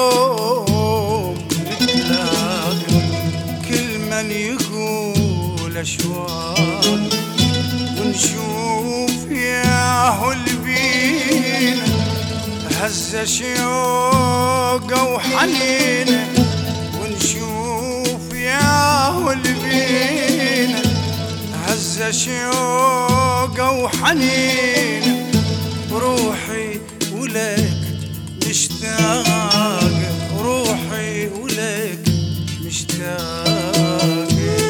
يوم نتلاقى كل من يقول أشواق ونشوف ياهو البينا هزة شوقه وحنينه ونشوف ياهو البينا هزة شوقه وحنينه روحي ولك مشتاق روحي ولك مشتاق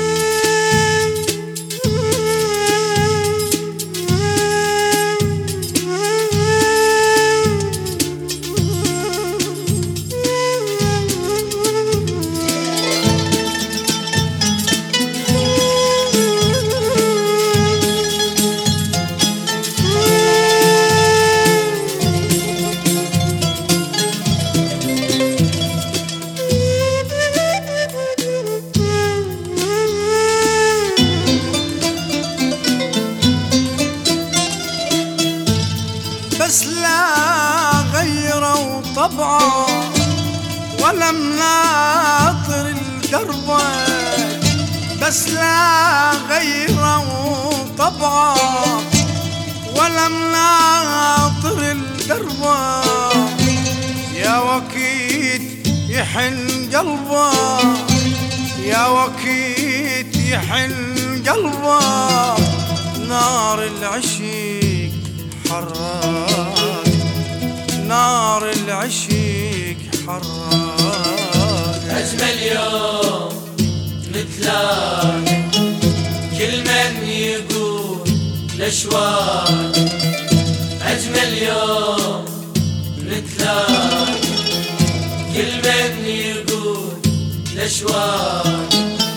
بس لا غيروا طبعه ولا مناطر القربة بس لا غيروا طبعه ولا مناطر القربة يا وكيد يحن قلبه يا وكيد يحن قلبه نار العشيق حراق نار العشيق حراق أجمل يوم نتلاقى كل من يقول الأشواق أجمل يوم نتلاقى كل من يقول الأشواق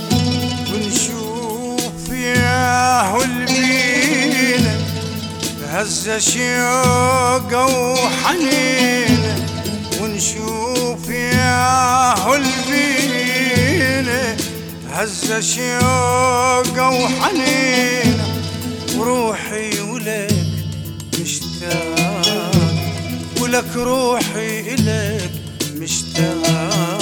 ونشوف ياهو البينا هزة شوقه وحنينه ونشوف ياهو البينا هزة شوقه وحنينه وروحي ولك مشتاق ولك روحي إلك مشتاق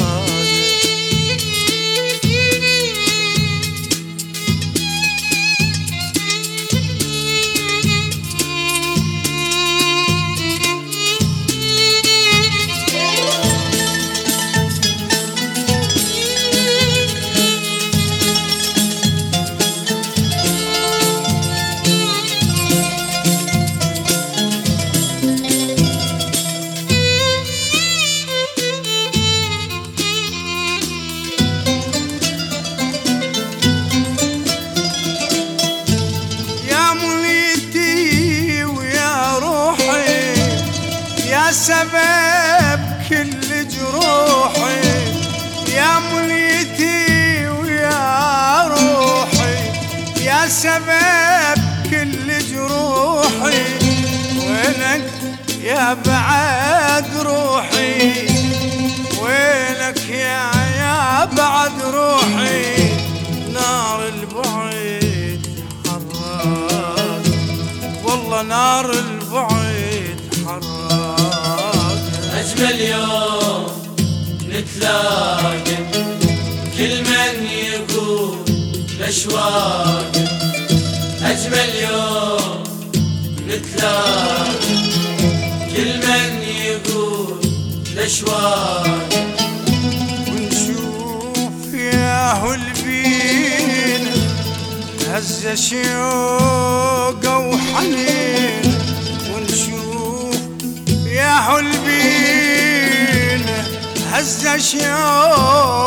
يا سبب كل جروحي يا منيتي ويا روحي يا سبب كل جروحي وينك يا بعد روحي وينك يا بعد روحي نار البعد حراق والله نار البعد حراق أجمل يوم نتلاقى كل من يقول الأشواق أجمل يوم نتلاقى كل من يقول الأشواق ونشوف ياهو البينا هزة شوقه وحنينه ونشوف ياهو البينا هزة شوقه